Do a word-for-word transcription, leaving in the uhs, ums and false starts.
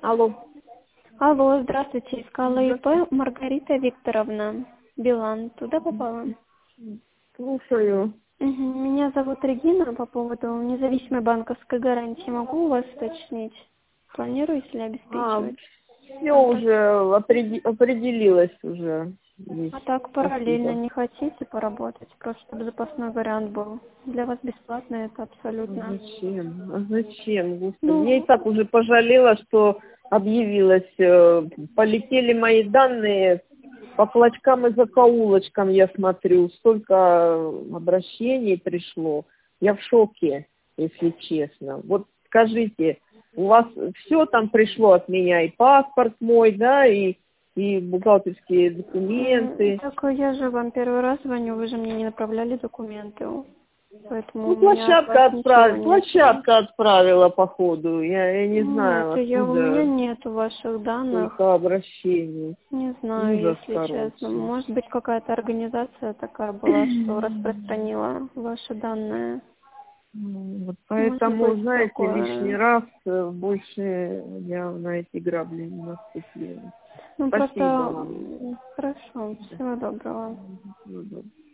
Алло. Алло, здравствуйте. Искала Здравствуйте. ИП Маргарита Викторовна. Билан. Туда попала? Слушаю. Мгм. Меня зовут Регина. По поводу независимой банковской гарантии могу у вас уточнить? Планируете ли А, обеспечивать? все А так, уже опреди- определилось уже. Есть. а так параллельно Спасибо. не хотите поработать? Просто чтобы запасной вариант был. Для вас бесплатно это А абсолютно. зачем? А зачем, Господи? Я и Ну, так уже пожалела, что объявилась. э, Полетели мои данные по клочкам и закоулочкам, я смотрю. Столько обращений пришло. Я в шоке, если честно. Вот скажите, у вас все там пришло от меня, и паспорт мой, да, и, и бухгалтерские м, документы. так я же вам первый раз звоню, вы же мне не направляли документы. Поэтому Ну, у меня от вас площадка ничего отправила, нету. площадка отправила, походу. Я, я не знаю, Нет, я, у меня откуда нету ваших данных. столько обращений. Не знаю, Ужас, если честно. короче. Может быть, какая-то организация такая была, что распространила ваши данные. Ну, вот Может поэтому, быть, знаете, лишний такое. раз э, больше я на эти грабли не наступлю. Ну, просто Спасибо вам. м, хорошо. Всего доброго. Ну, да.